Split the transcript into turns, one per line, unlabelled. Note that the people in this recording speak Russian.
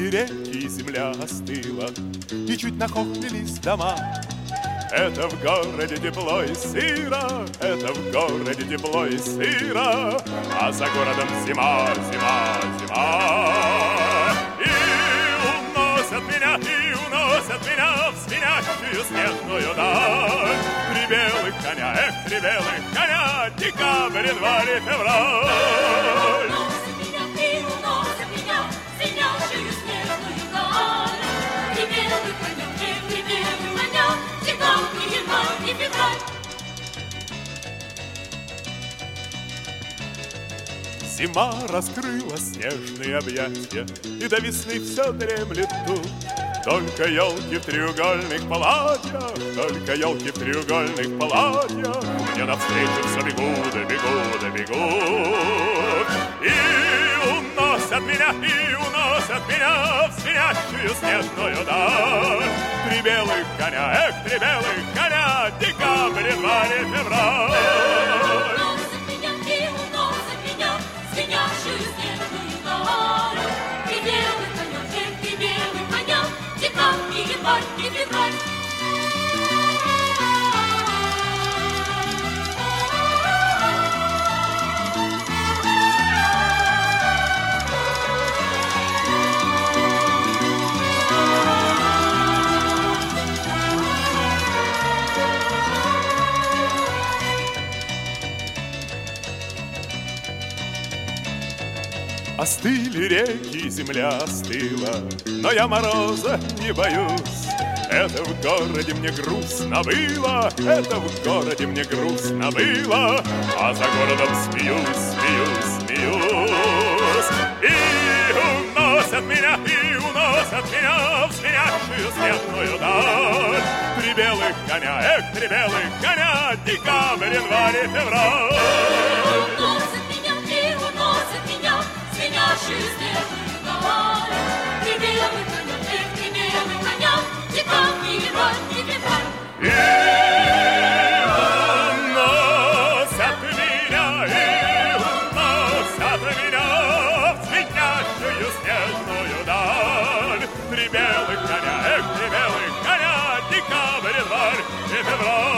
Остыли реки, земля остыла, и чуть нахохлились дома. Это в городе тепло и сыро, это в городе тепло и сыро, а за городом зима, зима, зима. И уносят меня в звенящую снежную даль. Три белых коня, три белых коня, декабрь, январь и февраль.
Уносят меня в звенящую снежную даль. Три белых коня, декабрь, январь и февраль.
Зима раскрыла снежные объятия, и до весны все дремлет тут. Только елки в треугольных платьях, только елки в треугольных платьях мне навстречу все бегут, бегут, бегут. И уносят меня в звенящую снежную даль. Три белых коня, три белых коня, декабрь, январь и февраль.
Уносят меня в звенящую снежную даль. Три белых коня, декабрь, январь и февраль.
Остыли реки, земля остыла, но я мороза не боюсь. Это в городе мне грустно было, это в городе мне грустно было, а за городом смеюсь, смеюсь, смеюсь. И уносят меня в звенящую снежную даль. Три белых коня, три белых коня, декабрь, январь и февраль.
Уносят меня в звенящую снежную даль. Три белых коня, декабрь, январь и февраль.
И уносят меня в звенящую снежную даль. Три белых коня, декабрь, январь и февраль.